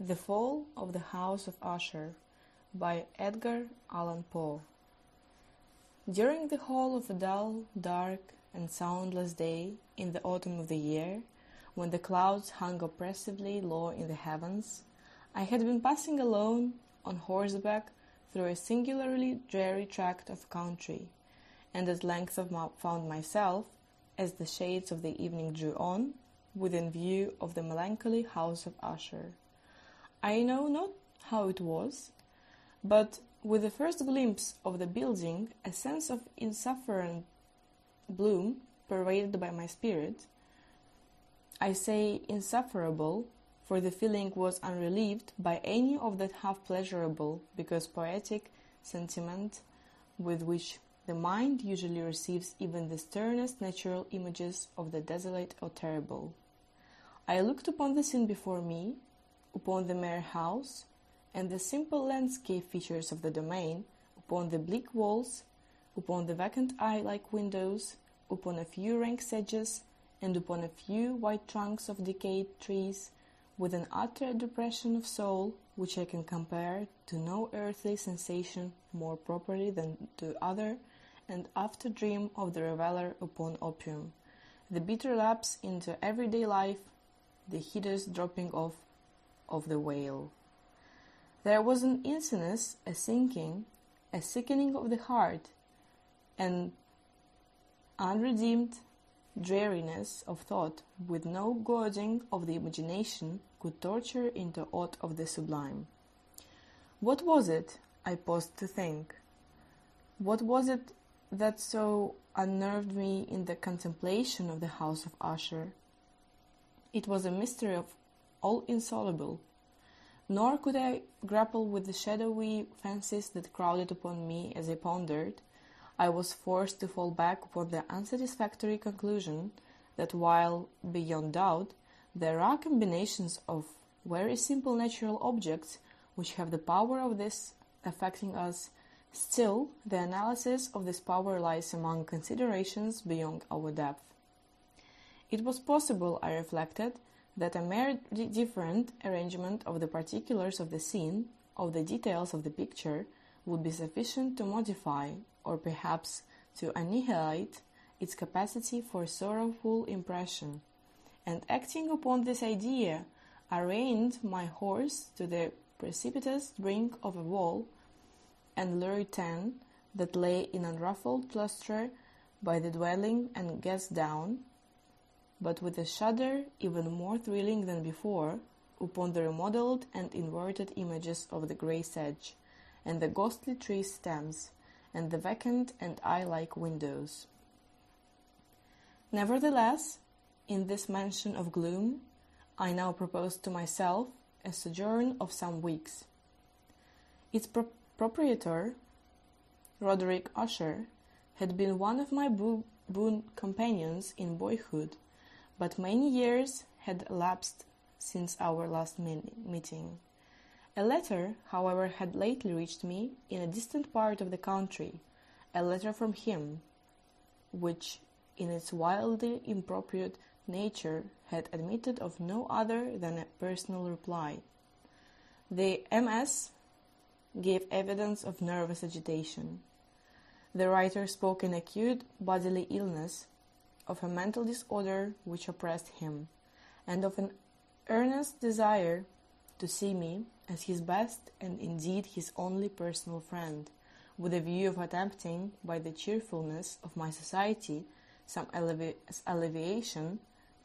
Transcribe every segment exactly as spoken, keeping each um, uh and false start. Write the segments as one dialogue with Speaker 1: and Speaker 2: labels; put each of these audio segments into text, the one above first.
Speaker 1: The Fall of the House of Usher by Edgar Allan Poe. During the whole of a dull, dark, and soundless day in the autumn of the year, when the clouds hung oppressively low in the heavens, I had been passing alone on horseback through a singularly dreary tract of country, and at length found myself, as the shades of the evening drew on, within view of the melancholy house of Usher. I know not how it was, but with the first glimpse of the building, a sense of insufferable gloom pervaded by my spirit. I say insufferable, for the feeling was unrelieved by any of that half-pleasurable, because poetic, sentiment with which the mind usually receives even the sternest natural images of the desolate or terrible. I looked upon the scene before me, upon the mere house, and the simple landscape features of the domain, upon the bleak walls, upon the vacant eye-like windows, upon a few rank sedges, and upon a few white trunks of decayed trees, with an utter depression of soul which I can compare to no earthly sensation more properly than to other and after dream of the reveller upon opium, the bitter lapse into everyday life, the hideous dropping off of the veil. There was an uneasiness, a sinking, a sickening of the heart, an unredeemed dreariness of thought, with no goading of the imagination could torture into aught of the sublime. What was it? I paused to think. What was it that so unnerved me in the contemplation of the house of Usher? It was a mystery of all insoluble, nor could I grapple with the shadowy fancies that crowded upon me as I pondered. I was forced to fall back upon the unsatisfactory conclusion that while, beyond doubt, there are combinations of very simple natural objects which have the power of this affecting us, still the analysis of this power lies among considerations beyond our depth. It was possible, I reflected, that a mere different arrangement of the particulars of the scene, of the details of the picture, would be sufficient to modify, or perhaps to annihilate, its capacity for sorrowful impression. And acting upon this idea, I reined my horse to the precipitous brink of a wall, and lured ten that lay in unruffled lustre by the dwelling, and gazed down, but with a shudder even more thrilling than before, upon the remodeled and inverted images of the grey sedge, and the ghostly tree stems, and the vacant and eye-like windows. Nevertheless, in this mansion of gloom, I now proposed to myself a sojourn of some weeks. Its pro- proprietor, Roderick Usher, had been one of my bo- boon companions in boyhood, but many years had elapsed since our last meeting. A letter, however, had lately reached me in a distant part of the country, a letter from him, which, in its wildly inappropriate nature, had admitted of no other than a personal reply. The M S gave evidence of nervous agitation. The writer spoke in acute bodily illness, of a mental disorder which oppressed him, and of an earnest desire to see me as his best and indeed his only personal friend, with a view of attempting, by the cheerfulness of my society, some allevi- alleviation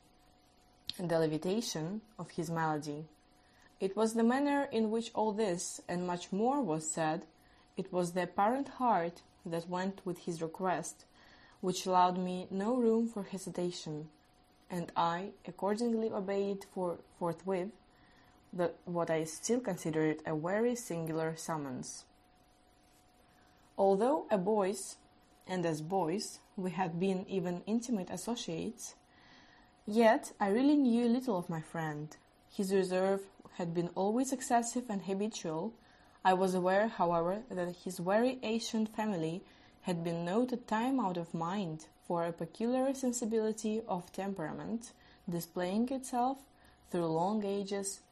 Speaker 1: and alleviation of his malady. It was the manner in which all this and much more was said, it was the apparent heart that went with his request, which allowed me no room for hesitation, and I accordingly obeyed for forthwith the, what I still considered a very singular summons. Although a boys, and as boys we had been even intimate associates, yet I really knew little of my friend. His reserve had been always excessive and habitual. I was aware, however, that his very ancient family had been noted time out of mind for a peculiar sensibility of temperament, displaying itself through long ages